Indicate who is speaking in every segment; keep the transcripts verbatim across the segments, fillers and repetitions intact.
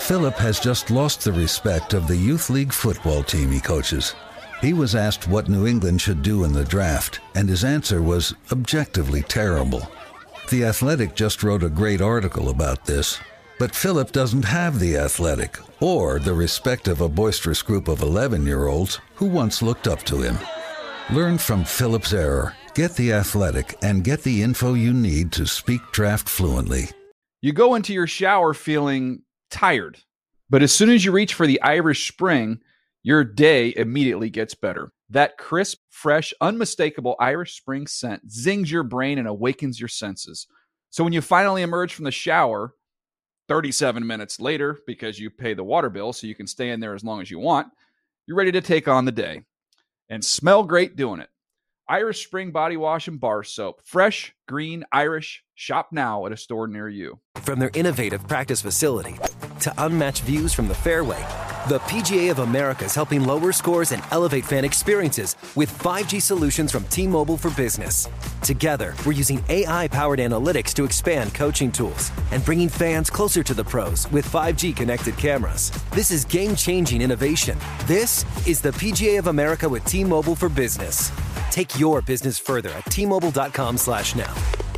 Speaker 1: Philip has just lost the respect of the youth league football team he coaches. He was asked what New England should do in the draft, and his answer was objectively terrible. The Athletic just wrote a great article about this, but Philip doesn't have the Athletic or the respect of a boisterous group of eleven-year-olds who once looked up to him. Learn from Philip's error. Get the Athletic and get the info you need to speak draft fluently.
Speaker 2: You go into your shower feeling tired, but as soon as you reach for the Irish Spring, your day immediately gets better. That crisp, fresh, unmistakable Irish Spring scent zings your brain and awakens your senses. So when you finally emerge from the shower, thirty-seven minutes later, because you pay the water bill so you can stay in there as long as you want, you're ready to take on the day and smell great doing it. Irish Spring Body Wash and Bar Soap. Fresh, green, Irish. Shop now at a store near you.
Speaker 3: From their innovative practice facility to unmatched views from the fairway, the P G A of America is helping lower scores and elevate fan experiences with five G solutions from T-Mobile for Business. Together, we're using A I-powered analytics to expand coaching tools and bringing fans closer to the pros with five G connected cameras. This is game-changing innovation. This is the P G A of America with T-Mobile for Business. Take your business further at T-Mobile.com slash now.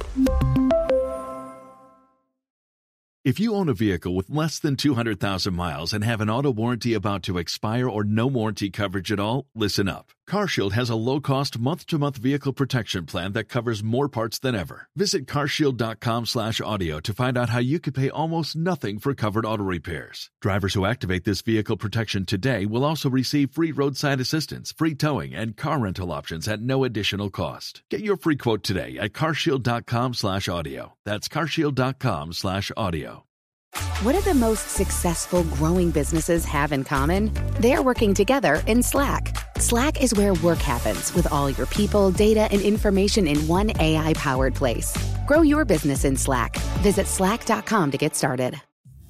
Speaker 4: If you own a vehicle with less than two hundred thousand miles and have an auto warranty about to expire or no warranty coverage at all, listen up. CarShield has a low-cost month-to-month vehicle protection plan that covers more parts than ever. Visit carshield.com slash audio to find out how you could pay almost nothing for covered auto repairs. Drivers who activate this vehicle protection today will also receive free roadside assistance, free towing, and car rental options at no additional cost. Get your free quote today at carshield.com slash audio. That's carshield.com slash audio.
Speaker 5: What do the most successful growing businesses have in common? They're working together in Slack. Slack is where work happens with all your people, data, and information in one A I-powered place. Grow your business in Slack. Visit slack dot com to get started.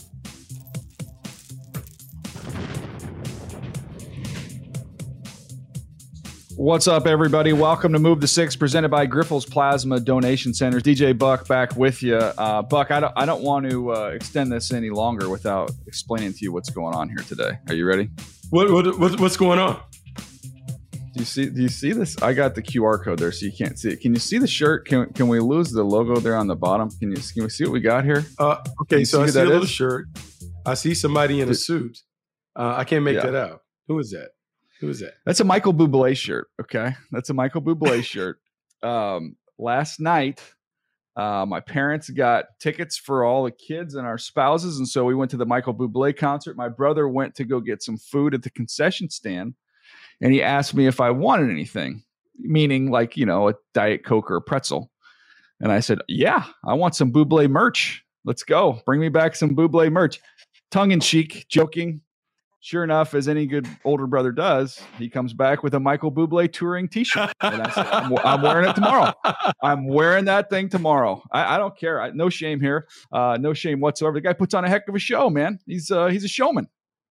Speaker 2: What's up, everybody? Welcome to Move the Six, presented by Grifols Plasma Donation Centers. D J Buck back with you. Uh, Buck, I don't, I don't want to uh, extend this any longer without explaining to you what's going on here today. Are you ready?
Speaker 6: What, what, what what's going on?
Speaker 2: Do you see? Do you see this? I got the Q R code there, so you can't see it. Can you see the shirt? Can Can we lose the logo there on the bottom? Can you Can we see what we got here?
Speaker 6: Uh, okay, so
Speaker 2: see
Speaker 6: I see a little
Speaker 2: is?
Speaker 6: shirt. I see somebody in a suit. Uh, I can't make
Speaker 2: Yeah.
Speaker 6: that out. Who is that? Who is that?
Speaker 2: That's a Michael Bublé shirt. Okay, that's a Michael Bublé shirt. Um, last night, uh, my parents got tickets for all the kids and our spouses, and so we went to the Michael Bublé concert. My brother went to go get some food at the concession stand, and he asked me if I wanted anything, meaning like, you know, a Diet Coke or a pretzel. And I said, yeah, I want some Bublé merch. Let's go. Bring me back some Bublé merch. Tongue in cheek, joking. Sure enough, as any good older brother does, he comes back with a Michael Bublé touring T-shirt. And I said, I'm, I'm wearing it tomorrow. I'm wearing that thing tomorrow. I, I don't care. I, no shame here. Uh, no shame whatsoever. The guy puts on a heck of a show, man. He's uh, he's a showman.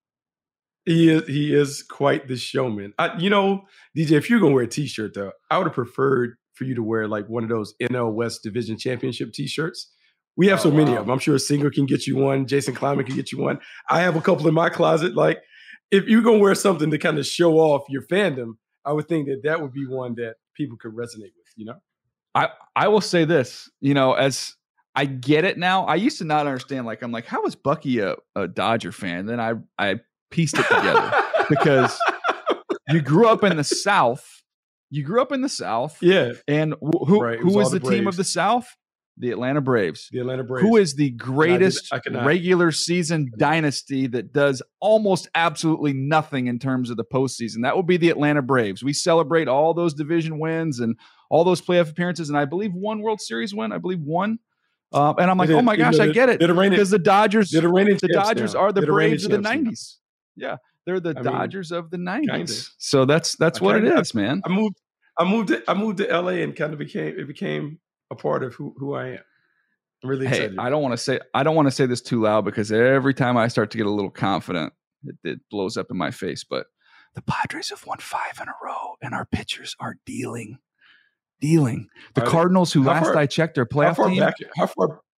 Speaker 6: He is he is quite the showman. I, you know, D J, if you're gonna wear a T-shirt though, I would have preferred for you to wear like one of those N L West Division Championship T-shirts. We have
Speaker 2: Oh,
Speaker 6: so many
Speaker 2: wow.
Speaker 6: of them. I'm sure a singer can get you one. Jason Kleiman can get you one. I have a couple in my closet. Like, if you're going to wear something to kind of show off your fandom, I would think that that would be one that people could resonate with, you know?
Speaker 2: I, I will say this, you know, as I get it now. I used to not understand. Like, I'm like, how is Bucky a, a Dodger fan? Then I, I pieced it together because you grew up in the South. You grew up in the South.
Speaker 6: Yeah.
Speaker 2: And wh- who,
Speaker 6: Right. It
Speaker 2: who
Speaker 6: was
Speaker 2: is
Speaker 6: all
Speaker 2: the
Speaker 6: the
Speaker 2: team of
Speaker 6: Braves.
Speaker 2: the South? The Atlanta Braves.
Speaker 6: The Atlanta Braves.
Speaker 2: Who is the greatest
Speaker 6: I cannot-
Speaker 2: regular season dynasty that does almost absolutely nothing in terms of the postseason? That would be the Atlanta Braves. We celebrate all those division wins and all those playoff appearances, and I believe one World Series win. I believe one. Um, and I'm like,
Speaker 6: They did-
Speaker 2: oh my
Speaker 6: you know,
Speaker 2: gosh, I
Speaker 6: they're-
Speaker 2: get it
Speaker 6: they're the reigning-
Speaker 2: because the Dodgers,
Speaker 6: they're the reigning
Speaker 2: the
Speaker 6: champs
Speaker 2: Dodgers
Speaker 6: now.
Speaker 2: are the
Speaker 6: They're the reigning
Speaker 2: Braves of the
Speaker 6: champs now.
Speaker 2: nineties. Yeah, they're the
Speaker 6: I mean,
Speaker 2: Dodgers of the
Speaker 6: kinda.
Speaker 2: nineties. So that's that's
Speaker 6: I
Speaker 2: what it
Speaker 6: kinda-
Speaker 2: is, man.
Speaker 6: I moved I moved to, I moved to L A and kind of became it became a part of who, who I am. I'm really
Speaker 2: Hey,
Speaker 6: excited.
Speaker 2: I don't want to say I don't want to say this too loud because every time I start to get a little confident, it, it blows up in my face. But the Padres have won five in a row, and our pitchers are dealing, dealing. The
Speaker 6: Are they-
Speaker 2: Cardinals, who
Speaker 6: how
Speaker 2: last
Speaker 6: far-
Speaker 2: I checked, their
Speaker 6: how
Speaker 2: playoff
Speaker 6: far
Speaker 2: team.
Speaker 6: back how far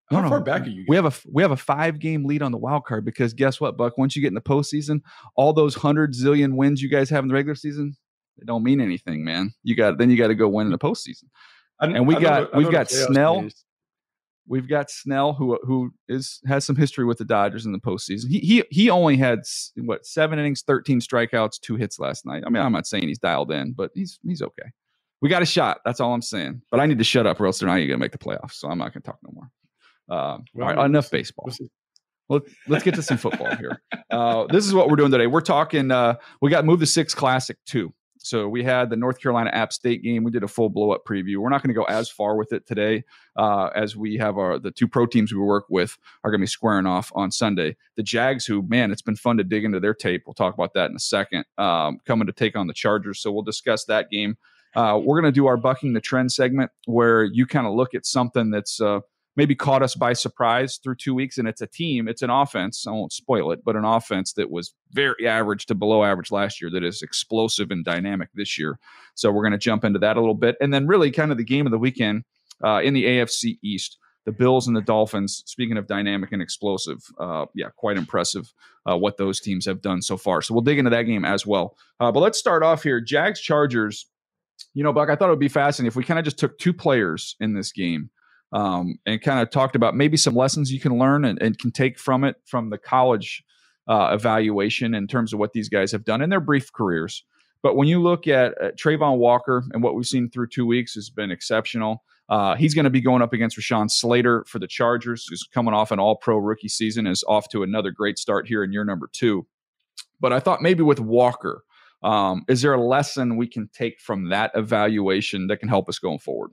Speaker 6: How
Speaker 2: no,
Speaker 6: far
Speaker 2: no.
Speaker 6: back are you?
Speaker 2: We have a we have a five game lead on the wild card because guess what, Buck? Once you get in the postseason, all those hundred zillion wins you guys have in the regular season, they don't mean anything, man. You got then you got to go win in the postseason.
Speaker 6: I,
Speaker 2: and we
Speaker 6: I
Speaker 2: got
Speaker 6: the,
Speaker 2: we've got Snell.
Speaker 6: Changed.
Speaker 2: We've got Snell, who who is has some history with the Dodgers in the postseason. He he he only had what seven innings, thirteen strikeouts, two hits last night. I mean, I'm not saying he's dialed in, but he's he's okay. We got a shot. That's all I'm saying. But I need to shut up, or else they're not going to make the playoffs. So I'm not going to talk no more. Uh, well, all right, enough baseball. Well, let's get to some football here. Uh, this is what we're doing today. We're talking. Uh, we got moved to Six Classic two. So we had the North Carolina App State game. We did a full blow up preview. We're not going to go as far with it today, uh, as we have our the two pro teams we work with are going to be squaring off on Sunday. The Jags, who man, it's been fun to dig into their tape. We'll talk about that in a second. Um, coming to take on the Chargers, so we'll discuss that game. Uh, we're going to do our bucking the trend segment, where you kind of look at something that's uh, maybe caught us by surprise through two weeks, and it's a team, it's an offense. I won't spoil it, but an offense that was very average to below average last year that is explosive and dynamic this year. So we're going to jump into that a little bit. And then really kind of the game of the weekend uh, in the A F C East, the Bills and the Dolphins. Speaking of dynamic and explosive, uh, yeah, quite impressive uh, what those teams have done so far. So we'll dig into that game as well. Uh, but let's start off here. Jags Chargers. You know, Buck, I thought it would be fascinating if we kind of just took two players in this game um, and kind of talked about maybe some lessons you can learn and, and can take from it, from the college uh, evaluation in terms of what these guys have done in their brief careers. But when you look at, at Trayvon Walker and what we've seen through two weeks has been exceptional. Uh, he's going to be going up against Rashawn Slater for the Chargers, who's coming off an all-pro rookie season, is off to another great start here in year number two. But I thought maybe with Walker, Um, is there a lesson we can take from that evaluation that can help us going forward?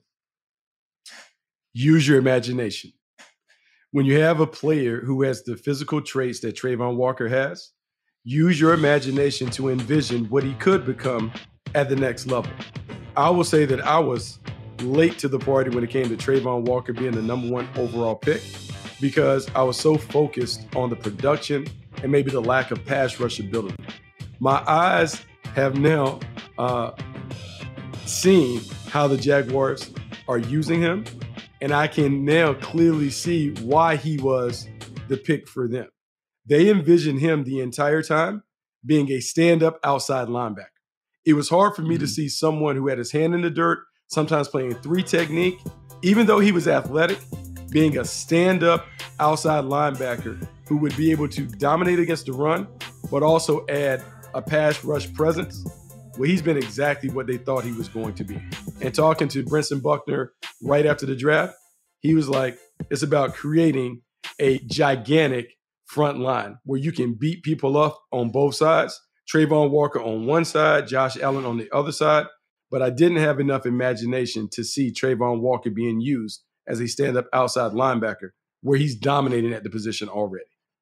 Speaker 6: Use your imagination. When you have a player who has the physical traits that Trayvon Walker has, use your imagination to envision what he could become at the next level. I will say that I was late to the party when it came to Trayvon Walker being the number one overall pick because I was so focused on the production and maybe the lack of pass rush ability. My eyes have now uh, seen how the Jaguars are using him, and I can now clearly see why he was the pick for them. They envisioned him the entire time being a stand-up outside linebacker. It was hard for me mm-hmm. to see someone who had his hand in the dirt, sometimes playing three technique, even though he was athletic, being a stand-up outside linebacker who would be able to dominate against the run, but also add a pass rush presence. Well, he's been exactly what they thought he was going to be. And talking to Brinson Buckner right after the draft, he was like, it's about creating a gigantic front line where you can beat people up on both sides. Trayvon Walker on one side, Josh Allen on the other side. But I didn't have enough imagination to see Trayvon Walker being used as a stand-up outside linebacker where he's dominating at the position already.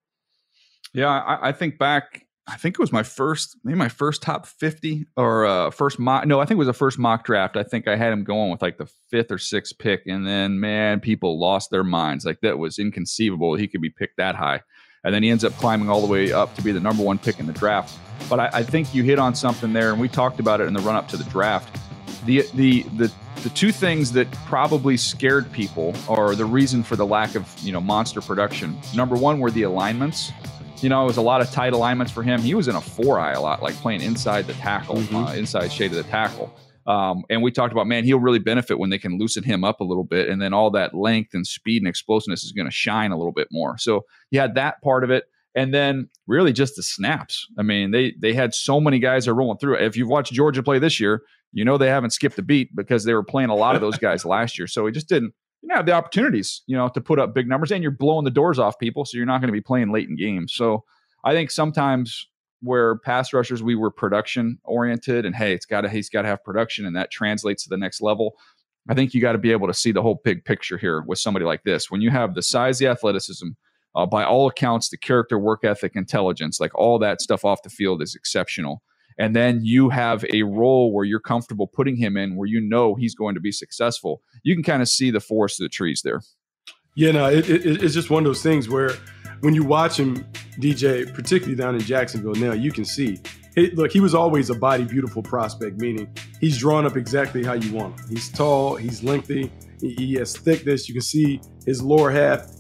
Speaker 2: Yeah, I, I think back, I think it was my first, maybe my first top fifty or uh, first mock. No, I think it was the first mock draft. I think I had him going with like the fifth or sixth pick. And then, man, people lost their minds. Like that was inconceivable. He could be picked that high. And then he ends up climbing all the way up to be the number one pick in the draft. But I, I think you hit on something there, and we talked about it in the run up to the draft. The, the, the, the two things that probably scared people or the reason for the lack of, you know, monster production. Number one were the alignments. You know, it was a lot of tight alignments for him. He was in a four eye a lot, like playing inside the tackle, mm-hmm. uh, inside shade of the tackle. Um, and we talked about, man, he'll really benefit when they can loosen him up a little bit. And then all that length and speed and explosiveness is going to shine a little bit more. So you had that part of it. And then really just the snaps. I mean, they they had so many guys that are rolling through it. If you've watched Georgia play this year, you know they haven't skipped a beat because they were playing a lot of those guys last year. So he just didn't you know, have the opportunities, you know, to put up big numbers, and you're blowing the doors off people. So you're not going to be playing late in games. So I think sometimes where pass rushers, we were production oriented and, hey, it's got to, he's got to have production, and that translates to the next level. I think you got to be able to see the whole big picture here with somebody like this. When you have the size, the athleticism, uh, by all accounts, the character, work ethic, intelligence, like all that stuff off the field is exceptional. And then you have a role where you're comfortable putting him in, where you know he's going to be successful. You can kind of see the forest of the trees there.
Speaker 6: Yeah, no, it, it, it's just one of those things where when you watch him, D J, particularly down in Jacksonville now, you can see, hey, look, he was always a body beautiful prospect, meaning he's drawn up exactly how you want him. He's tall, he's lengthy, he, he has thickness. You can see his lower half.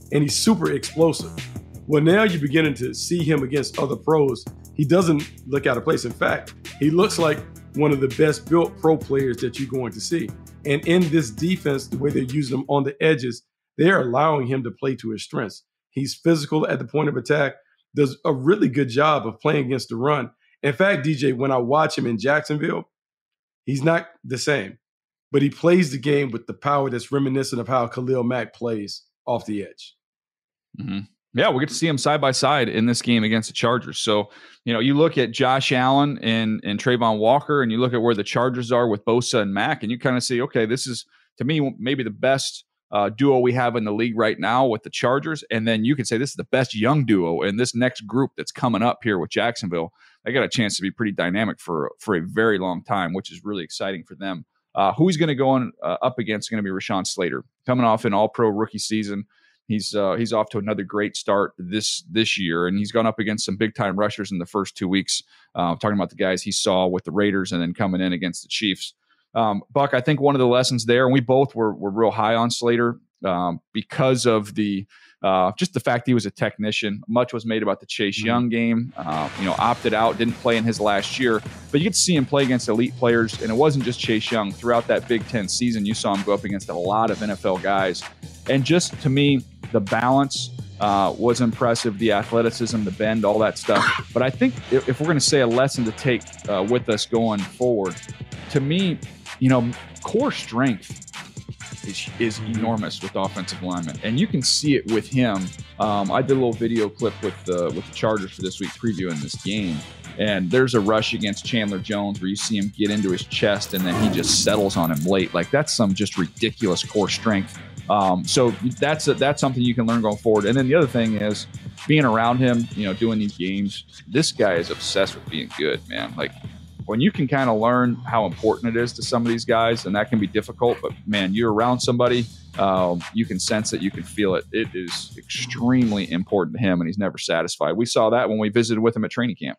Speaker 6: and he's super explosive. Well, now you're beginning to see him against other pros. He doesn't look out of place. In fact, he looks like one of the best built pro players that you're going to see. And in this defense, the way they're using him on the edges, they're allowing him to play to his strengths. He's physical at the point of attack, does a really good job of playing against the run. In fact, D J, when I watch him in Jacksonville, he's not the same, but he plays the game with the power that's reminiscent of how Khalil Mack plays off the edge.
Speaker 2: Mm-hmm. Yeah, we get to see him side by side in this game against the Chargers. So, you know, you look at Josh Allen and, and Trayvon Walker, and you look at where the Chargers are with Bosa and Mack, and you kind of see, okay, this is, to me, maybe the best uh, duo we have in the league right now with the Chargers. And then you could say this is the best young duo in this next group that's coming up here with Jacksonville. They got a chance to be pretty dynamic for, for a very long time, which is really exciting for them. Uh, who he's going to go on, uh, up against is going to be Rashawn Slater, coming off an all-pro rookie season. He's uh, he's off to another great start this this year, and he's gone up against some big-time rushers in the first two weeks, uh, talking about the guys he saw with the Raiders and then coming in against the Chiefs. Um, Buck, I think one of the lessons there, and we both were were real high on Slater um, because of the uh, just the fact he was a technician. Much was made about the Chase mm-hmm. Young game. Uh, you know, opted out, didn't play in his last year, but you get to see him play against elite players, and it wasn't just Chase Young. Throughout that Big Ten season, you saw him go up against a lot of N F L guys, and just to me, the balance uh, was impressive, the athleticism, the bend, all that stuff. But I think if, if we're going to say a lesson to take uh, with us going forward, to me, you know, core strength is, is enormous with offensive linemen. And you can see it with him. Um, I did a little video clip with the, with the Chargers for this week previewing this game. And there's a rush against Chandler Jones where you see him get into his chest and then he just settles on him late. Like, that's some just ridiculous core strength. Um, so that's a, that's something you can learn going forward. And then the other thing is being around him, you know, doing these games. This guy is obsessed with being good, man. Like, when you can kind of learn how important it is to some of these guys, and that can be difficult, but man, you're around somebody, um, you can sense it, you can feel it. It is extremely important to him, and he's never satisfied. We saw that when we visited with him at training camp.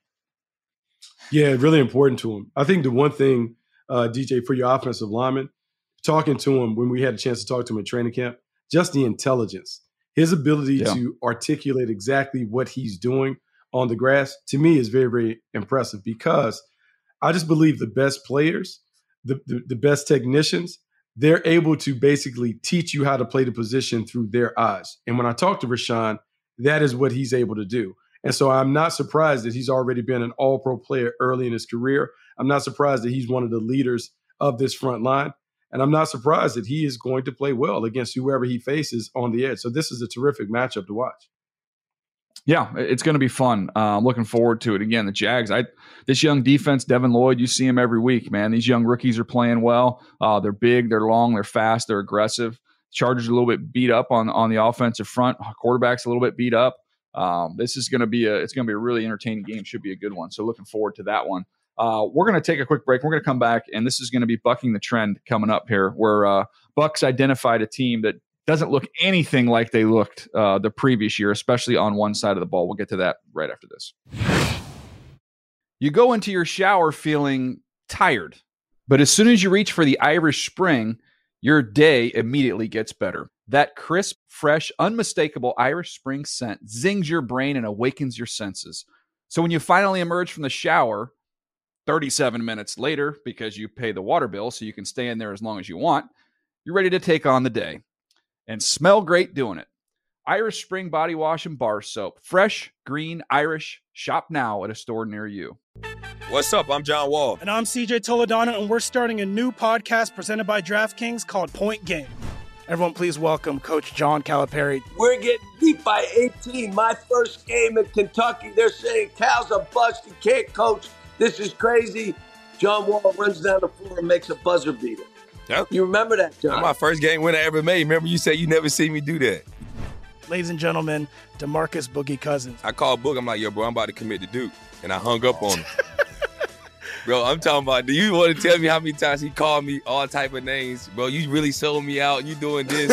Speaker 6: Yeah, really important to him. I think the one thing, uh, D J, for your offensive lineman, talking to him when we had a chance to talk to him at training camp, just the intelligence, his ability yeah. to articulate exactly what he's doing on the grass, to me is very, very impressive, because I just believe the best players, the, the, the best technicians, they're able to basically teach you how to play the position through their eyes. And when I talk to Rashawn, that is what he's able to do. And so I'm not surprised that he's already been an all-pro player early in his career. I'm not surprised that he's one of the leaders of this front line. And I'm not surprised that he is going to play well against whoever he faces on the edge. So this is a terrific matchup to watch.
Speaker 2: Yeah, it's going to be fun. Uh, I'm looking forward to it. Again, the Jags, I this young defense, Devin Lloyd, you see him every week, man. These young rookies are playing well. Uh, they're big, they're long, they're fast, they're aggressive. Chargers are a little bit beat up on, on the offensive front. Quarterback's a little bit beat up. Um, this is going to be a it's going to be a really entertaining game. Should be a good one. So looking forward to that one. Uh, we're going to take a quick break. We're going to come back, and this is going to be Bucking the Trend coming up here, where uh, Bucks identified a team that doesn't look anything like they looked uh, the previous year, especially on one side of the ball. We'll get to that right after this. You go into your shower feeling tired, but as soon as you reach for the Irish Spring, your day immediately gets better. That crisp, fresh, unmistakable Irish Spring scent zings your brain and awakens your senses. So when you finally emerge from the shower thirty-seven minutes later, because you pay the water bill so you can stay in there as long as you want, you're ready to take on the day and smell great doing it. Irish Spring Body Wash and Bar Soap. Fresh, green, Irish. Shop now at a store near you.
Speaker 7: What's up? I'm John Wall.
Speaker 8: And I'm C J Toledano, and we're starting a new podcast presented by DraftKings called Point Game. Everyone, please welcome Coach John Calipari.
Speaker 9: We're getting beat by eighteen. My first game in Kentucky, they're saying Cal's a bust. He can't coach. This is crazy. John Wall runs down the floor and makes a buzzer beater.
Speaker 7: Yep.
Speaker 9: You remember that, John?
Speaker 7: That's my first game win I ever made. Remember you said you never see me do that.
Speaker 8: Ladies and gentlemen, DeMarcus Boogie Cousins.
Speaker 7: I called Boog. I'm like, yo, bro, I'm about to commit to Duke. And I hung up on him. Bro, I'm talking about, do you want to tell me how many times he called me all type of names? Bro, you really sold me out. You doing this.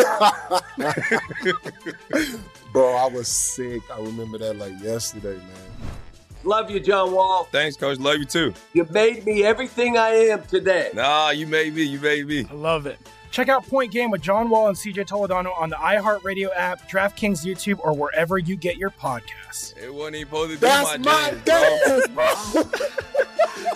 Speaker 10: Bro, I was sick. I remember that like yesterday, man.
Speaker 9: Love you, John Wall.
Speaker 7: Thanks, Coach. Love you, too.
Speaker 9: You made me everything I am today.
Speaker 7: Nah, you made me. You made me.
Speaker 8: I love it. Check out Point Game with John Wall and C J Toledano on the iHeartRadio app, DraftKings YouTube, or wherever you get your podcasts.
Speaker 7: It wasn't even supposed to be
Speaker 10: That's
Speaker 7: my,
Speaker 10: my
Speaker 7: dance,
Speaker 10: dance, bro.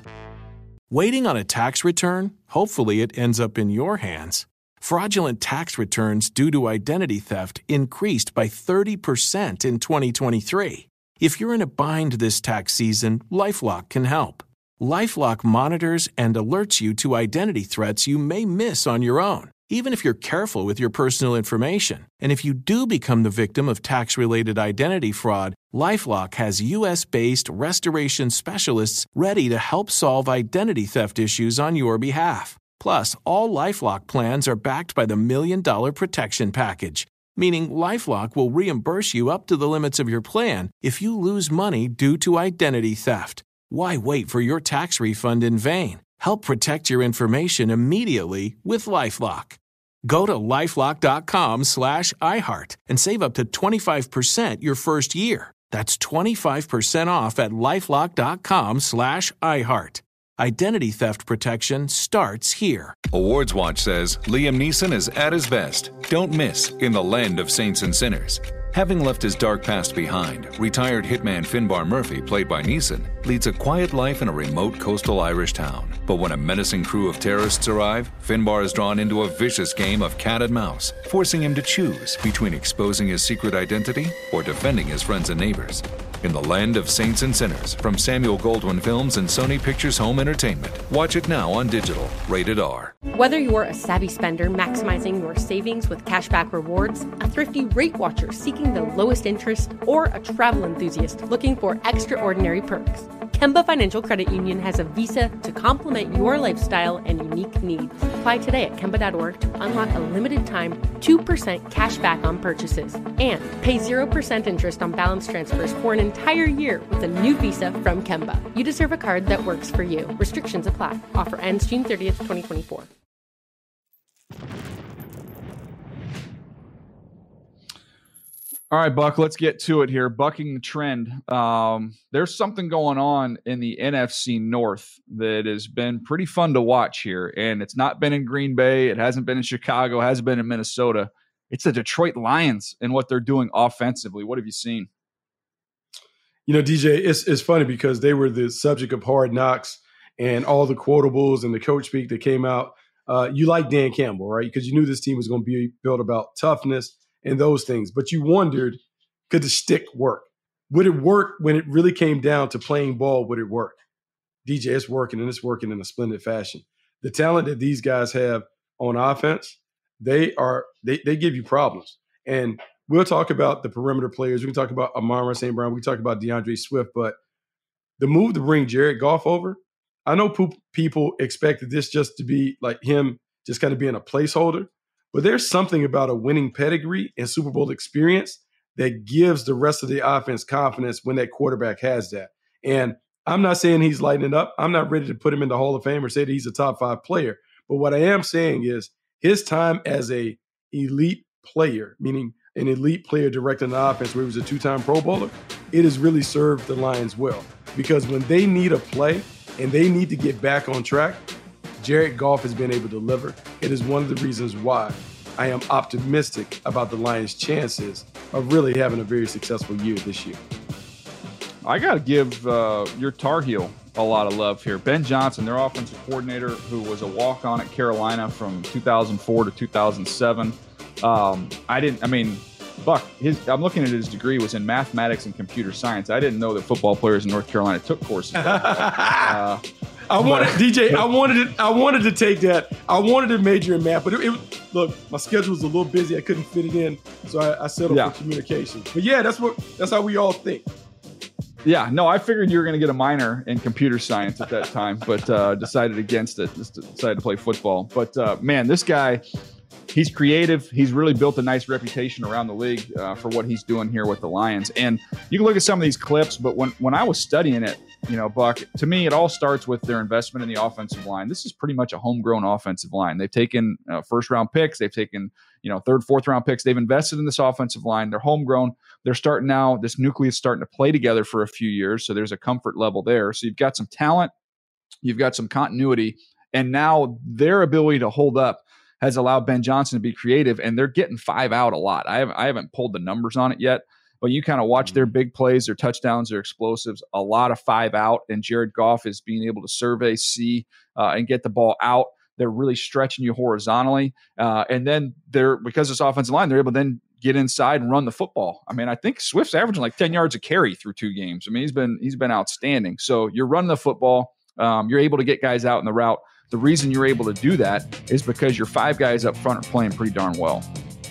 Speaker 11: Waiting on a tax return? Hopefully it ends up in your hands. Fraudulent tax returns due to identity theft increased by thirty percent in twenty twenty-three. If you're in a bind this tax season, LifeLock can help. LifeLock monitors and alerts you to identity threats you may miss on your own, even if you're careful with your personal information. And if you do become the victim of tax-related identity fraud, LifeLock has U S-based restoration specialists ready to help solve identity theft issues on your behalf. Plus, all LifeLock plans are backed by the Million Dollar Protection Package, meaning LifeLock will reimburse you up to the limits of your plan if you lose money due to identity theft. Why wait for your tax refund in vain? Help protect your information immediately with LifeLock. Go to LifeLock.com slash iHeart and save up to twenty-five percent your first year. That's twenty-five percent off at LifeLock.com slash iHeart. Identity theft protection starts here.
Speaker 12: Awards Watch says Liam Neeson is at his best. Don't miss In the Land of Saints and Sinners. Having left his dark past behind, retired hitman Finbar Murphy, played by Neeson, leads a quiet life in a remote coastal Irish town. But when a menacing crew of terrorists arrive, Finbar is drawn into a vicious game of cat and mouse, forcing him to choose between exposing his secret identity or defending his friends and neighbors. In the Land of Saints and Sinners, from Samuel Goldwyn Films and Sony Pictures Home Entertainment. Watch it now on digital, rated R.
Speaker 13: Whether you're a savvy spender maximizing your savings with cashback rewards, a thrifty rate watcher seeking the lowest interest, or a travel enthusiast looking for extraordinary perks, Kemba Financial Credit Union has a visa to complement your lifestyle and unique needs. Apply today at Kemba dot org to unlock a limited time two percent cash back on purchases and pay zero percent interest on balance transfers for an entire year with a new visa from Kemba. You deserve a card that works for you. Restrictions apply. Offer ends June thirtieth, twenty twenty-four.
Speaker 2: All right, Buck, let's get to it here. Bucking the trend. Um, there's something going on in the N F C North that has been pretty fun to watch here. And it's not been in Green Bay. It hasn't been in Chicago. It hasn't been in Minnesota. It's the Detroit Lions and what they're doing offensively. What have you seen?
Speaker 6: You know, D J, it's, it's funny because they were the subject of Hard Knocks and all the quotables and the coach speak that came out. Uh, you like Dan Campbell, right? Because you knew this team was going to be built about toughness and those things. But you wondered, could the stick work? Would it work when it really came down to playing ball? Would it work? D J, it's working, and it's working in a splendid fashion. The talent that these guys have on offense, they are they they give you problems. And we'll talk about the perimeter players. We can talk about Amon-Ra Saint Brown. We can talk about DeAndre Swift. But the move to bring Jared Goff over, I know people expected this just to be like him just kind of being a placeholder. But there's something about a winning pedigree and Super Bowl experience that gives the rest of the offense confidence when that quarterback has that. And I'm not saying he's lighting it up. I'm not ready to put him in the Hall of Fame or say that he's a top five player. But what I am saying is his time as a elite player, meaning an elite player directing the offense where he was a two-time Pro Bowler, it has really served the Lions well. Because when they need a play and they need to get back on track, Jared Goff has been able to deliver. It is one of the reasons why I am optimistic about the Lions' chances of really having a very successful year this year.
Speaker 2: I got to give uh, your Tar Heel a lot of love here. Ben Johnson, their offensive coordinator, who was a walk-on at Carolina from two thousand four to two thousand seven. Um, I didn't, I mean, Buck, his, I'm looking at his degree was in mathematics and computer science. I didn't know that football players in North Carolina took courses. uh,
Speaker 6: I wanted D J. I wanted it. I wanted to take that. I wanted to major in math, but it, it look, my schedule was a little busy. I couldn't fit it in, so I, I settled
Speaker 2: yeah.
Speaker 6: for communications. But yeah, that's what. That's how we all think.
Speaker 2: Yeah, no, I figured you were going to get a minor in computer science at that time, but uh, decided against it. Just decided to play football. But uh, man, this guy. He's creative. He's really built a nice reputation around the league uh, for what he's doing here with the Lions. And you can look at some of these clips, but when, when I was studying it, you know, Buck, to me, it all starts with their investment in the offensive line. This is pretty much a homegrown offensive line. They've taken uh, first round picks. They've taken, you know, third, fourth round picks. They've invested in this offensive line. They're homegrown. They're starting now. This nucleus starting to play together for a few years. So there's a comfort level there. So you've got some talent. You've got some continuity. And now their ability to hold up has allowed Ben Johnson to be creative, and they're getting five out a lot. I haven't, I haven't pulled the numbers on it yet, but you kind of watch their big plays, their touchdowns, their explosives, a lot of five out, and Jared Goff is being able to survey, see, uh, and get the ball out. They're really stretching you horizontally. Uh, and then they're, because this offensive line, they're able to then get inside and run the football. I mean, I think Swift's averaging like ten yards a carry through two games. I mean, he's been, he's been outstanding. So you're running the football. Um, you're able to get guys out in the route. The reason you're able to do that is because your five guys up front are playing pretty darn well.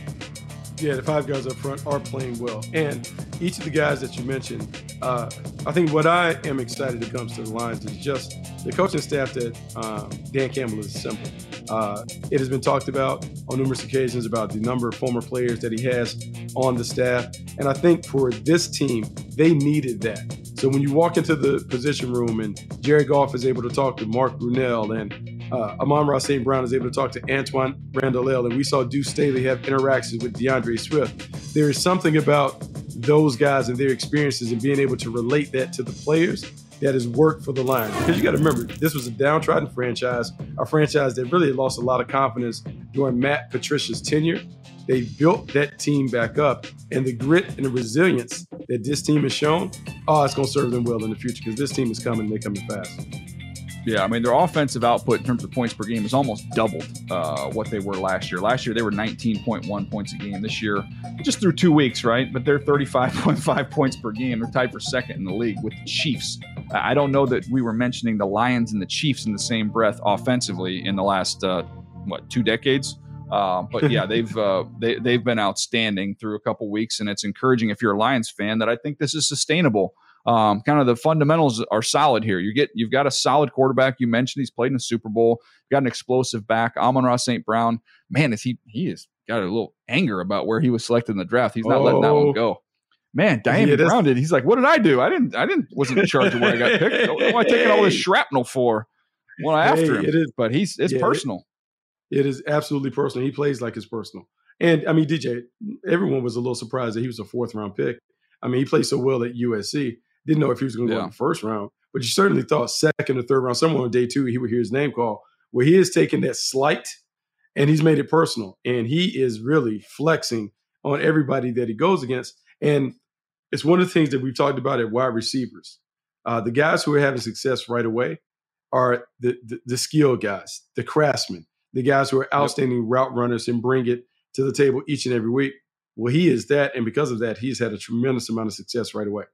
Speaker 6: Yeah, the five guys up front are playing well. And each of the guys that you mentioned, uh, I think what I am excited when it comes to the Lions is just the coaching staff that um, Dan Campbell has assembled. Uh, it has been talked about on numerous occasions about the number of former players that he has on the staff. And I think for this team, they needed that. So when you walk into the position room and Jared Goff is able to talk to Mark Brunell and uh, Amon-Ra Saint Brown is able to talk to Antoine Randall, and we saw Deuce Staley have interactions with DeAndre Swift, there is something about those guys and their experiences and being able to relate that to the players that has worked for the Lions. Because you got to remember, this was a downtrodden franchise, a franchise that really lost a lot of confidence during Matt Patricia's tenure. They built that team back up, and the grit and the resilience that this team has shown, oh, it's going to serve them well in the future because this team is coming and they're coming fast.
Speaker 2: Yeah, I mean, their offensive output in terms of points per game is almost doubled uh, what they were last year. Last year, they were nineteen point one points a game. This year, just through two weeks, right? But they're thirty-five point five points per game. They're tied for second in the league with the Chiefs. I don't know that we were mentioning the Lions and the Chiefs in the same breath offensively in the last, uh, what, two decades? Uh, but yeah, they've uh, they, they've been outstanding through a couple weeks, and it's encouraging if you're a Lions fan that I think this is sustainable. Um, kind of the fundamentals are solid here. You get you've got a solid quarterback. You mentioned he's played in the Super Bowl. You've got an explosive back, Amon-Ra Saint Brown. Man, is he he has got a little anger about where he was selected in the draft. He's not oh. letting that one go. Man, Diane yeah, Brown did. He's like, what did I do? I didn't. I didn't. Wasn't in charge of where I got picked. What am I taking all this shrapnel for? Well, after hey, him, it is, but he's it's yeah, personal.
Speaker 6: It, it is absolutely personal. He plays like it's personal. And I mean, D J, everyone was a little surprised that he was a fourth round pick. I mean, he played so well at U S C. Didn't know if he was going to yeah. go in the first round, but you certainly thought second or third round, somewhere on day two, he would hear his name called. Well, he has taken that slight and he's made it personal. And he is really flexing on everybody that he goes against. And it's one of the things that we've talked about at wide receivers. Uh, the guys who are having success right away are the, the, the skill guys, the craftsmen, the guys who are outstanding yep. route runners and bring it to the table each and every week. Well, he is that. And because of that, he's had a tremendous amount of success right away.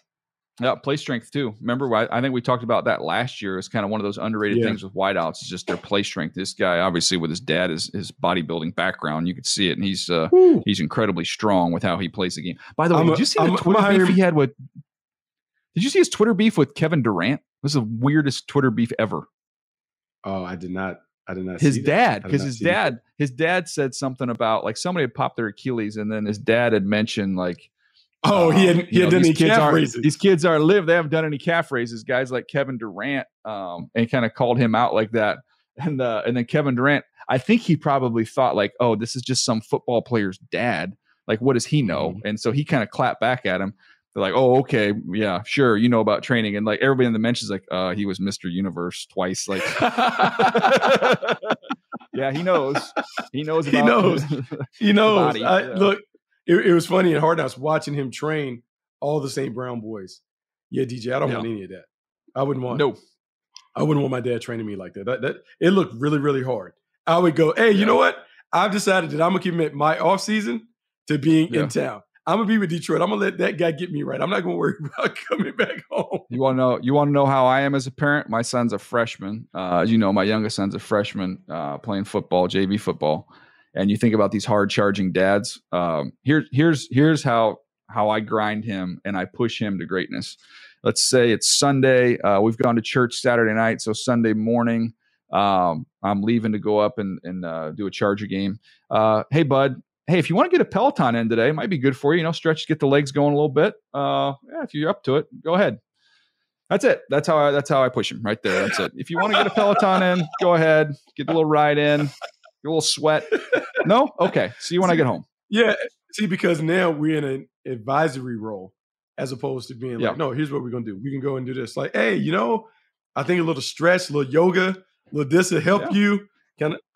Speaker 2: Yeah, play strength too. Remember, I think we talked about that last year. It's kind of one of those underrated yeah. things with wideouts. It's just their play strength. This guy, obviously, with his dad, his, his bodybuilding background, you could see it, and he's uh, he's incredibly strong with how he plays the game. By the way, I'm did a, you see I'm, the Twitter I'm beef he had with? Did you see his Twitter beef with Kevin Durant? This is the weirdest Twitter beef ever.
Speaker 6: Oh, I did not. I did not.
Speaker 2: His
Speaker 6: see
Speaker 2: dad, because his dad, that. his dad said something about like somebody had popped their Achilles, and then his dad had mentioned like.
Speaker 6: Oh, he hadn't, he hadn't done any calf raises.
Speaker 2: These kids aren't live. They haven't done any calf raises. Guys like Kevin Durant, um, and kind of called him out like that. And uh, and then Kevin Durant, I think he probably thought like, oh, this is just some football player's dad. Like, what does he know? Mm-hmm. And so he kind of clapped back at him. They're like, oh, okay, yeah, sure, you know about training. And like everybody in the mentions like, uh, he was Mister Universe twice. Like, yeah, he knows. He knows. About
Speaker 6: he knows. He knows.
Speaker 2: Body,
Speaker 6: I,
Speaker 2: yeah.
Speaker 6: Look. It, it was funny and hard knocks watching him train all the Saint Brown boys. Yeah, D J, I don't yeah. want any of that. I wouldn't want.
Speaker 2: No,
Speaker 6: I wouldn't want my dad training me like that. That, that it looked really, really hard. I would go, hey, you yeah. know what? I've decided that I'm gonna commit my off season to being yeah. in town. I'm gonna be with Detroit. I'm gonna let that guy get me right. I'm not gonna worry about coming back home.
Speaker 2: You want to know? You want to know how I am as a parent? My son's a freshman. Uh, as you know, my youngest son's a freshman uh, playing football, J V football. And you think about these hard charging dads. Um, here, here's here's how how I grind him and I push him to greatness. Let's say it's Sunday. Uh, we've gone to church Saturday night, so Sunday morning, um, I'm leaving to go up and and uh, do a Charger game. Uh, hey, bud. Hey, if you want to get a Peloton in today, it might be good for you. You know, stretch, get the legs going a little bit. Uh, yeah, if you're up to it, go ahead. That's it. That's how I that's how I push him right there. That's it. If you want to get a Peloton in, go ahead. Get a little ride in. A little sweat. No? Okay. See you when
Speaker 6: see,
Speaker 2: I get home.
Speaker 6: Yeah. See, because now we're in an advisory role as opposed to being yeah. like, no, here's what we're going to do. We can go and do this. Like, hey, you know, I think a little stretch, a little yoga, a little this will help yeah. you. Kind of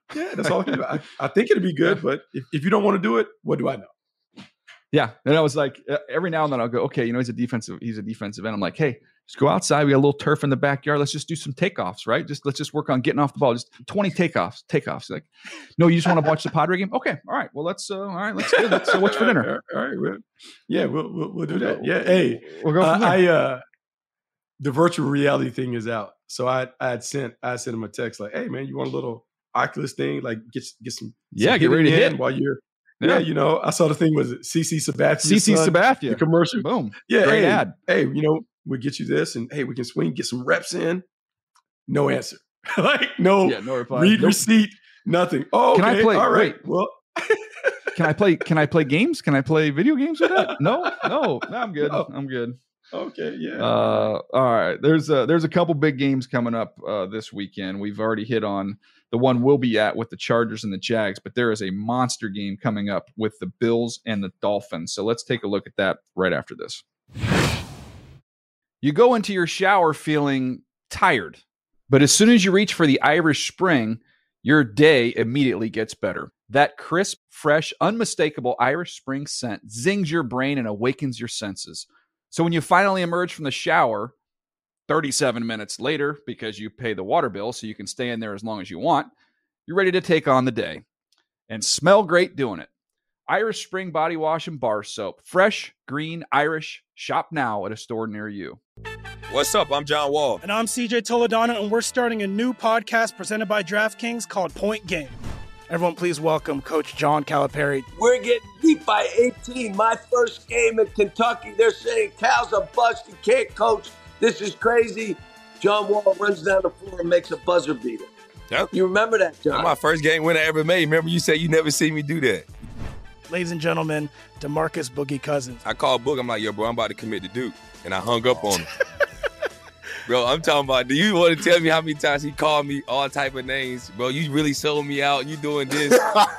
Speaker 6: Yeah, that's all I can do. I, I think it'd be good, but if, if you don't want to do it, what do I know?
Speaker 2: Yeah. And I was like, every now and then I'll go, okay, you know, he's a defensive, he's a defensive end. I'm like, hey, just go outside. We got a little turf in the backyard. Let's just do some takeoffs, right? Just let's just work on getting off the ball. Just twenty takeoffs, takeoffs. Like, no, you just want to watch the Padre game? Okay. All right. Well, let's, uh, all right, let's go. Let's, uh, what's for dinner?
Speaker 6: All right. Well, yeah, we'll, we'll, we'll do that. Yeah. Hey,
Speaker 2: we'll go from
Speaker 6: uh,
Speaker 2: there.
Speaker 6: I, uh, the virtual reality thing is out. So I, I had sent, I sent him a text like, hey man, you want a little Oculus thing? Like get, get some,
Speaker 2: yeah,
Speaker 6: some
Speaker 2: get ready to
Speaker 6: in
Speaker 2: hit
Speaker 6: while you're,
Speaker 2: Yeah.
Speaker 6: yeah, you know, I saw the thing was C C Sabathia.
Speaker 2: C C Sabathia.
Speaker 6: The commercial.
Speaker 2: Boom.
Speaker 6: Yeah.
Speaker 2: Great
Speaker 6: hey,
Speaker 2: ad.
Speaker 6: Hey, you know, we'll get you this and hey, we can swing, get some reps in. No answer. like no,
Speaker 2: Yeah, no reply.
Speaker 6: read
Speaker 2: Nope.
Speaker 6: receipt, nothing. Oh, okay.
Speaker 2: Can I play?
Speaker 6: All right.
Speaker 2: Wait.
Speaker 6: Well,
Speaker 2: Can I play? Can I play games? Can I play video games with that? No, no, no. I'm good.
Speaker 6: No.
Speaker 2: I'm good.
Speaker 6: okay. Yeah.
Speaker 2: Uh, all right. There's a, there's a couple big games coming up uh, this weekend. We've already hit on the one we'll be at with the Chargers and the Jags, but there is a monster game coming up with the Bills and the Dolphins. So let's take a look at that right after this. You go into your shower feeling tired, but as soon as you reach for the Irish Spring, your day immediately gets better. That crisp, fresh, unmistakable Irish Spring scent zings your brain and awakens your senses. So when you finally emerge from the shower, thirty-seven minutes later, because you pay the water bill so you can stay in there as long as you want, you're ready to take on the day and smell great doing it. Irish Spring Body Wash and Bar Soap. Fresh, green, Irish. Shop now at a store near you.
Speaker 7: What's up? I'm John Wall.
Speaker 8: And I'm C J Toledano, and we're starting a new podcast presented by DraftKings called Point Game. Everyone, please welcome Coach John Calipari.
Speaker 9: We're getting beat by eighteen. My first game in Kentucky, they're saying Cal's a bust. He can't coach. This is crazy. John Wall runs down the floor and makes a buzzer beater.
Speaker 7: Yep.
Speaker 9: You remember that, John?
Speaker 7: That's my first game win I ever made. Remember you said you never see me do that.
Speaker 8: Ladies and gentlemen, DeMarcus Boogie Cousins.
Speaker 7: I called Book. I'm like, yo, bro, I'm about to commit to Duke. And I hung up on him. Bro, I'm talking about, do you want to tell me how many times he called me all type of names? Bro, you really sold me out. You doing this.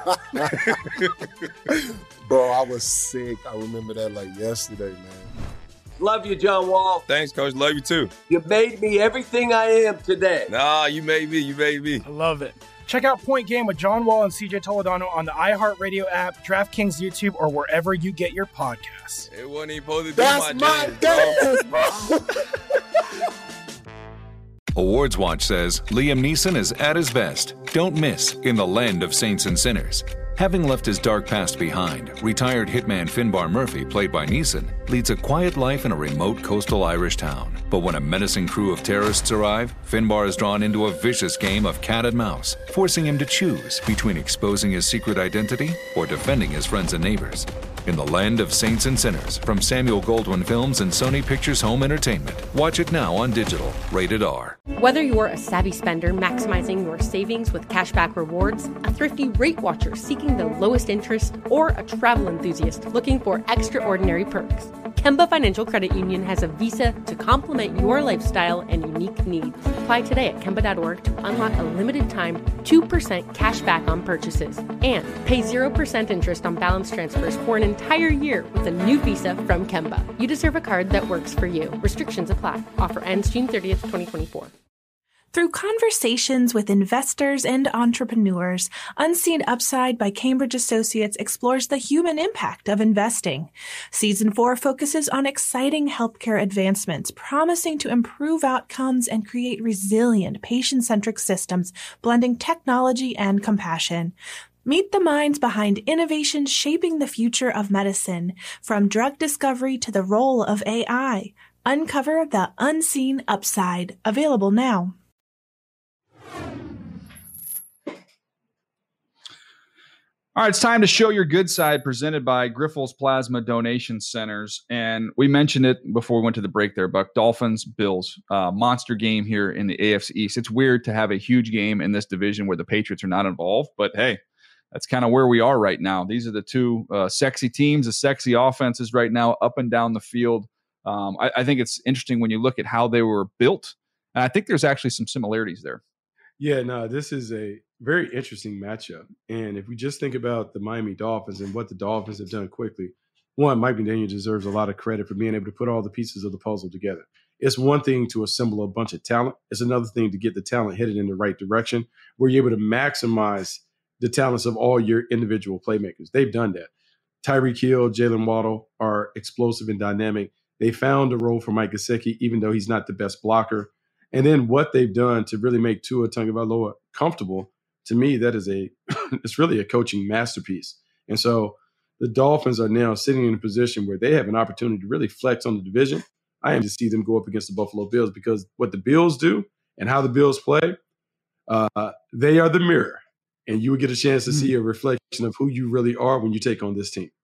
Speaker 10: Bro, I was sick. I remember that like yesterday, man.
Speaker 9: Love you, John Wall.
Speaker 7: Thanks, Coach. Love you, too.
Speaker 9: You made me everything I am today.
Speaker 7: Nah, you made me. You made me.
Speaker 8: I love it. Check out Point Game with John Wall and C J Toledano on the iHeartRadio app, DraftKings YouTube, or wherever you get your podcasts.
Speaker 7: It wasn't even supposed to be
Speaker 10: That's
Speaker 7: my,
Speaker 10: my
Speaker 7: jam,
Speaker 10: game,
Speaker 7: bro.
Speaker 12: Awards Watch says Liam Neeson is at his best. Don't miss In the Land of Saints and Sinners. Having left his dark past behind, retired hitman Finbar Murphy, played by Neeson, leads a quiet life in a remote coastal Irish town. But when a menacing crew of terrorists arrive, Finbar is drawn into a vicious game of cat and mouse, forcing him to choose between exposing his secret identity or defending his friends and neighbors. In the Land of Saints and Sinners, from Samuel Goldwyn Films and Sony Pictures Home Entertainment. Watch it now on digital, rated R.
Speaker 13: Whether you're a savvy spender maximizing your savings with cashback rewards, a thrifty rate watcher seeking the lowest interest, or a travel enthusiast looking for extraordinary perks, Kemba Financial Credit Union has a visa to complement your lifestyle and unique needs. Apply today at Kemba dot org to unlock a limited time two percent cash back on purchases and pay zero percent interest on balance transfers for an entire year with a new visa from Kemba. You deserve a card that works for you. Restrictions apply. Offer ends June thirtieth, twenty twenty-four.
Speaker 14: Through conversations with investors and entrepreneurs, Unseen Upside by Cambridge Associates explores the human impact of investing. Season four focuses on exciting healthcare advancements, promising to improve outcomes and create resilient, patient-centric systems, blending technology and compassion. Meet the minds behind innovations shaping the future of medicine, from drug discovery to the role of A I. Uncover the Unseen Upside. Available now.
Speaker 2: All right, it's time to show your good side, presented by Grifols Plasma Donation Centers. And we mentioned it before we went to the break there, Buck. Dolphins, Bills, uh, monster game here in the A F C East. It's weird to have a huge game in this division where the Patriots are not involved, but hey, that's kind of where we are right now. These are the two uh, sexy teams, the sexy offenses right now, up and down the field. Um, I, I think it's interesting when you look at how they were built. And I think there's actually some similarities there.
Speaker 6: Yeah, no, this is a very interesting matchup. And if we just think about the Miami Dolphins and what the Dolphins have done quickly, one, Mike McDaniel deserves a lot of credit for being able to put all the pieces of the puzzle together. it's one thing to assemble a bunch of talent. It's another thing to get the talent headed in the right direction where you're able to maximize the talents of all your individual playmakers. They've done that. Tyreek Hill, Jalen Waddle are explosive and dynamic. They found a role for Mike Gesicki, even though he's not the best blocker. And then what they've done to really make Tua Tagovailoa comfortable, to me, that is a it's really a coaching masterpiece. And so the Dolphins are now sitting in a position where they have an opportunity to really flex on the division. I am to see them go up against the Buffalo Bills because what the Bills do and how the Bills play, uh, they are the mirror. And you would get a chance to see a reflection of who you really are when you take on this team.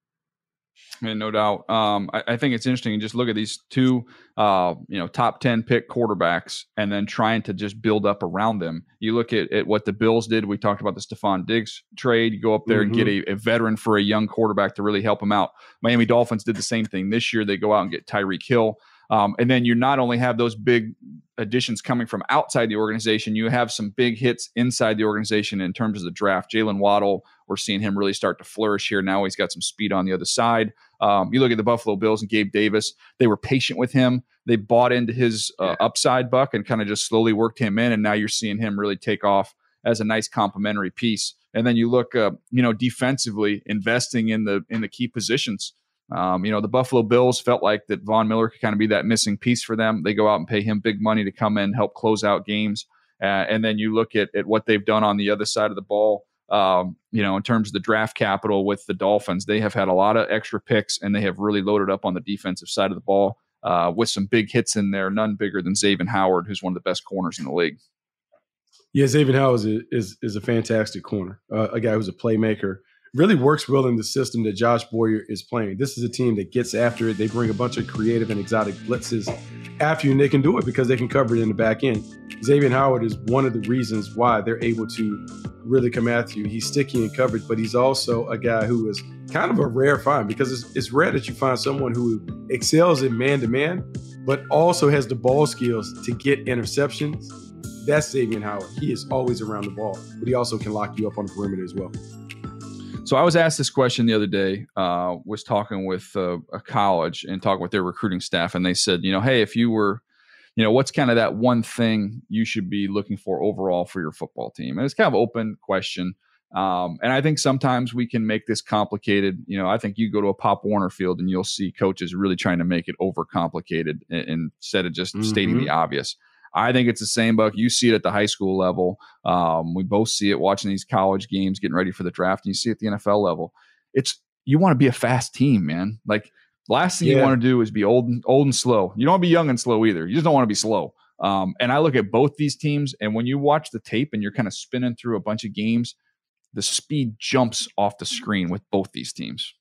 Speaker 2: Man, no doubt. Um, I, I think it's interesting. Just look at these two, uh, you know, top ten pick quarterbacks, and then trying to just build up around them. You look at, at what the Bills did. We talked about the Stephon Diggs trade. You go up there mm-hmm. and get a, a veteran for a young quarterback to really help them out. Miami Dolphins did the same thing this year. They go out and get Tyreek Hill. Um, and then you not only have those big additions coming from outside the organization, you have some big hits inside the organization in terms of the draft. Jalen Waddle, we're seeing him really start to flourish here. Now he's got some speed on the other side. Um, you look at the Buffalo Bills and Gabe Davis. They were patient with him. They bought into his uh, upside, Buck, and kind of just slowly worked him in. And now you're seeing him really take off as a nice complementary piece. And then you look, uh, you know, defensively investing in the in the key positions. Um, you know, the Buffalo Bills felt like that Von Miller could kind of be that missing piece for them. They go out and pay him big money to come in, help close out games. Uh, and then you look at, at what they've done on the other side of the ball, um, you know, in terms of the draft capital with the Dolphins. They have had a lot of extra picks, and they have really loaded up on the defensive side of the ball uh, with some big hits in there, none bigger than Xavier Howard, who's one of the best corners in the league.
Speaker 6: Yeah, Xavier Howard is, is, is a fantastic corner, uh, a guy who's a playmaker. Really works well in the system that Josh Boyer is playing. This is a team that gets after it. They bring a bunch of creative and exotic blitzes after you, and they can do it because they can cover it in the back end. Xavier Howard is one of the reasons why they're able to really come after you. He's sticky in coverage, but he's also a guy who is kind of a rare find because it's, it's rare that you find someone who excels in man-to-man, but also has the ball skills to get interceptions. That's Xavier Howard. He is always around the ball, but he also can lock you up on the perimeter as well.
Speaker 2: So I was asked this question the other day, uh, was talking with uh, a college and talking with their recruiting staff. And they said, you know, hey, if you were, you know, what's kind of that one thing you should be looking for overall for your football team? And it's kind of an open question. Um, and I think sometimes we can make this complicated. You know, I think you go to a Pop Warner field and you'll see coaches really trying to make it overcomplicated instead of just mm-hmm. stating the obvious. I think it's the same, Buck. You see it at the high school level. Um, we both see it watching these college games, getting ready for the draft. And you see it at the N F L level. It's you want to be a fast team, man. Like last thing yeah. you want to do is be old and old and slow. You don't want to be young and slow either. You just don't want to be slow. Um, and I look at both these teams, and when you watch the tape and you're kind of spinning through a bunch of games, the speed jumps off the screen with both these teams.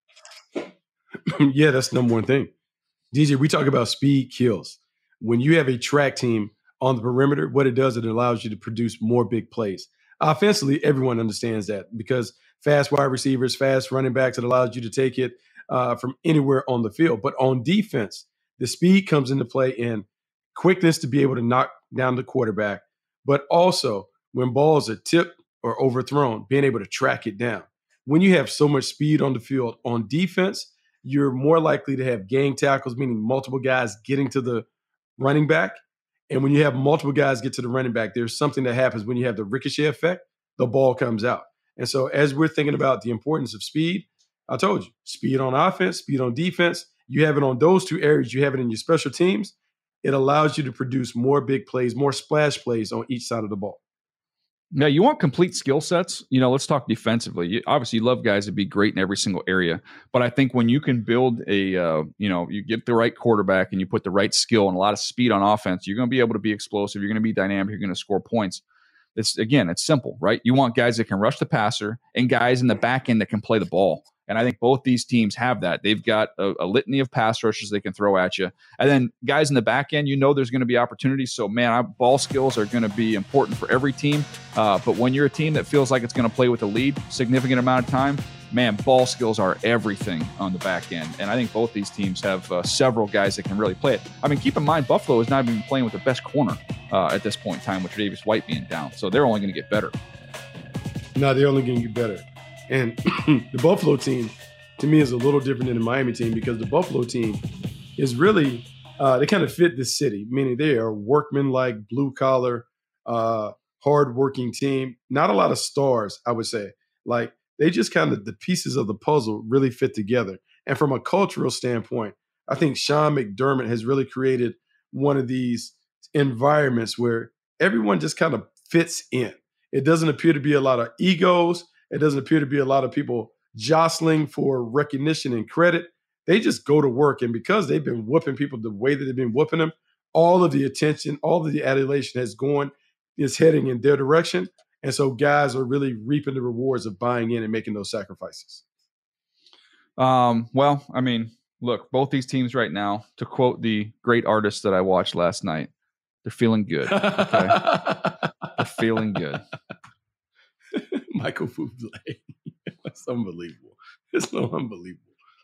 Speaker 6: Yeah, that's the number one thing. D J, we talk about speed kills. When you have a track team on the perimeter, what it does, it allows you to produce more big plays. Offensively, everyone understands that because fast wide receivers, fast running backs, it allows you to take it uh, from anywhere on the field. But on defense, the speed comes into play in quickness to be able to knock down the quarterback, but also when balls are tipped or overthrown, being able to track it down. When you have so much speed on the field on defense, you're more likely to have gang tackles, meaning multiple guys getting to the running back. And when you have multiple guys get to the running back, there's something that happens when you have the ricochet effect, the ball comes out. And so as we're thinking about the importance of speed, I told you, speed on offense, speed on defense, you have it on those two areas, you have it in your special teams. It allows you to produce more big plays, more splash plays on each side of the ball.
Speaker 2: Now, you want complete skill sets. You know, let's talk defensively. You, obviously, you love guys to be great in every single area. But I think when you can build a, uh, you know, you get the right quarterback and you put the right skill and a lot of speed on offense, you're going to be able to be explosive. You're going to be dynamic. You're going to score points. It's again, it's simple, right? You want guys that can rush the passer and guys in the back end that can play the ball. And I think both these teams have that. They've got a, a litany of pass rushers they can throw at you. And then guys in the back end, you know there's going to be opportunities. So, man, I, ball skills are going to be important for every team. Uh, but when you're a team that feels like it's going to play with a lead significant amount of time, man, ball skills are everything on the back end. And I think both these teams have uh, several guys that can really play it. I mean, keep in mind, Buffalo is not even playing with the best corner uh, at this point in time with Tre'Davious White being down. So they're only going to get better.
Speaker 6: No, they're only going to get better. And the Buffalo team, to me, is a little different than the Miami team because the Buffalo team is really uh, they kind of fit the city, meaning they are workman-like, blue-collar, uh, hard-working team. Not a lot of stars, I would say. Like, they just kind of, the pieces of the puzzle really fit together. And from a cultural standpoint, I think Sean McDermott has really created one of these environments where everyone just kind of fits in. It doesn't appear to be a lot of egos. It doesn't appear to be a lot of people jostling for recognition and credit. They just go to work. And because they've been whooping people the way that they've been whooping them, all of the attention, all of the adulation has gone, is heading in their direction. And so guys are really reaping the rewards of buying in and making those sacrifices.
Speaker 2: Um, well, I mean, look, both these teams right now, to quote the great artist that I watched last night, they're feeling good. Okay? They're feeling good.
Speaker 6: Michael Bublé. That's unbelievable. It's so unbelievable.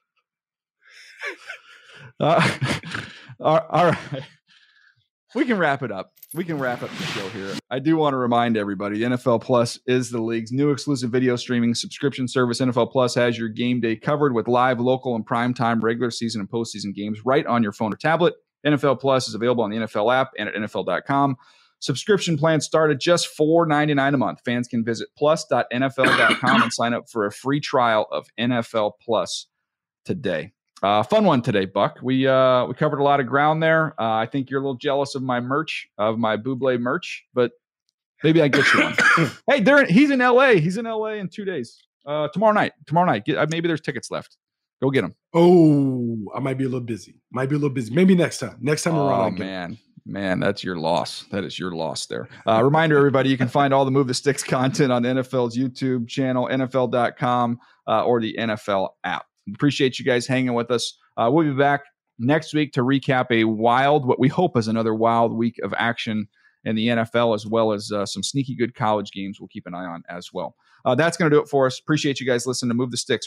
Speaker 2: Uh, all, all right. We can wrap it up. We can wrap up the show here. I do want to remind everybody, N F L Plus is the league's new exclusive video streaming subscription service. N F L Plus has your game day covered with live, local, and primetime regular season and postseason games right on your phone or tablet. N F L Plus is available on the N F L app and at N F L dot com. Subscription plans start at just four dollars and ninety-nine cents a month. Fans can visit plus dot N F L dot com and sign up for a free trial of N F L Plus today. Uh, fun one today, Buck. We uh, we covered a lot of ground there. Uh, I think you're a little jealous of my merch, of my Bublé merch, but maybe I get you one. Hey, they're, he's in L A. He's in L A in two days. Uh, tomorrow night. Tomorrow night. Get, uh, maybe there's tickets left. Go get them.
Speaker 6: Oh, I might be a little busy. Might be a little busy. Maybe next time. Next time
Speaker 2: oh,
Speaker 6: around.
Speaker 2: Oh, man. Man, that's your loss. That is your loss there. Uh, reminder, everybody, you can find all the Move the Sticks content on N F L's YouTube channel, N F L dot com, uh, or the N F L app. Appreciate you guys hanging with us. Uh, we'll be back next week to recap a wild, what we hope is another wild week of action in the N F L, as well as uh, some sneaky good college games we'll keep an eye on as well. Uh, that's going to do it for us. Appreciate you guys listening to Move the Sticks.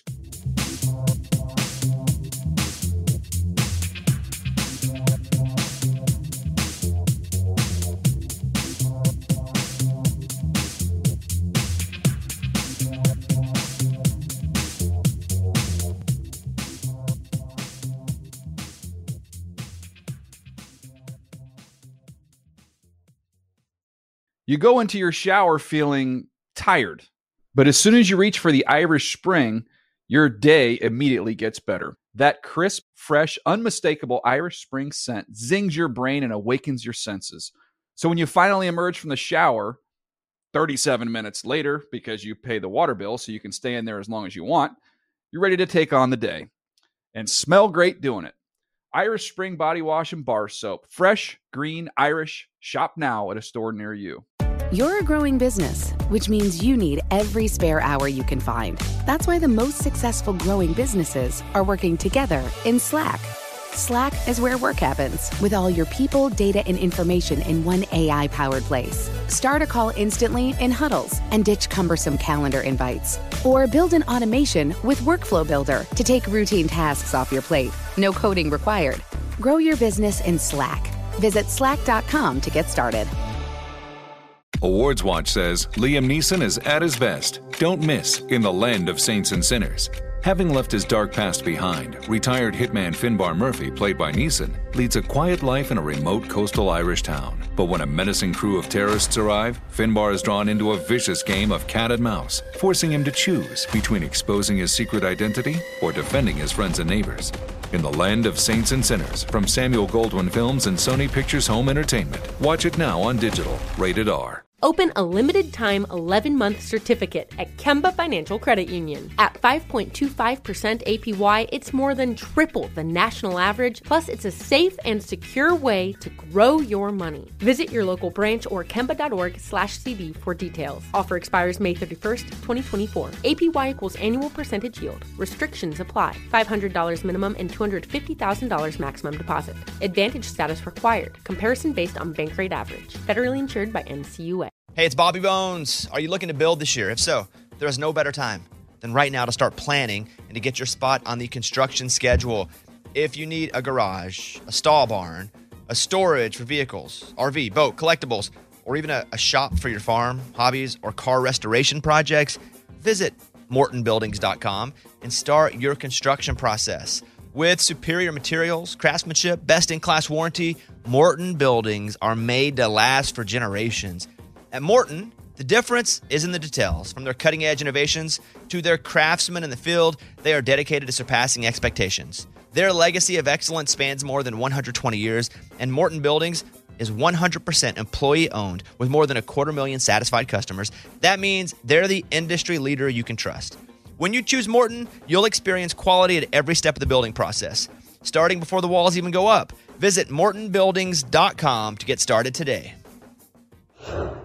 Speaker 2: You go into your shower feeling tired, but as soon as you reach for the Irish Spring, your day immediately gets better. That crisp, fresh, unmistakable Irish Spring scent zings your brain and awakens your senses. So when you finally emerge from the shower, thirty-seven minutes later, because you pay the water bill so you can stay in there as long as you want, you're ready to take on the day and smell great doing it. Irish Spring Body Wash and Bar Soap. Fresh, green, Irish. Shop now at a store near you.
Speaker 5: You're a growing business, which means you need every spare hour you can find. That's why the most successful growing businesses are working together in Slack. Slack is where work happens, with all your people, data, and information in one A I-powered place. Start a call instantly in huddles and ditch cumbersome calendar invites. Or build an automation with Workflow Builder to take routine tasks off your plate. No coding required. Grow your business in Slack. Visit slack dot com to get started.
Speaker 12: Awards Watch says Liam Neeson is at his best. Don't miss in the land of saints and sinners. Having left his dark past behind, retired hitman Finbar Murphy, played by Neeson, leads a quiet life in a remote coastal Irish town. But when a menacing crew of terrorists arrive, Finbar is drawn into a vicious game of cat and mouse, forcing him to choose between exposing his secret identity or defending his friends and neighbors. In the land of saints and sinners, from Samuel Goldwyn Films and Sony Pictures Home Entertainment. Watch it now on digital. Rated R.
Speaker 13: Open a limited-time eleven-month certificate at Kemba Financial Credit Union. At five point two five percent A P Y, it's more than triple the national average, plus it's a safe and secure way to grow your money. Visit your local branch or kemba.org slash CD for details. Offer expires May thirty-first, twenty twenty-four. A P Y equals annual percentage yield. Restrictions apply. five hundred dollars minimum and two hundred fifty thousand dollars maximum deposit. Advantage status required. Comparison based on bank rate average. Federally insured by N C U A.
Speaker 15: Hey, it's Bobby Bones. Are you looking to build this year? If so, there is no better time than right now to start planning and to get your spot on the construction schedule. If you need a garage, a stall barn, a storage for vehicles, R V, boat, collectibles, or even a, a shop for your farm, hobbies, or car restoration projects, visit morton buildings dot com and start your construction process. With superior materials, craftsmanship, best-in-class warranty, Morton buildings are made to last for generations. At Morton, the difference is in the details. From their cutting-edge innovations to their craftsmen in the field, they are dedicated to surpassing expectations. Their legacy of excellence spans more than one hundred twenty years, and Morton Buildings is one hundred percent employee-owned with more than a quarter million satisfied customers. That means they're the industry leader you can trust. When you choose Morton, you'll experience quality at every step of the building process, starting before the walls even go up. Visit morton buildings dot com to get started today.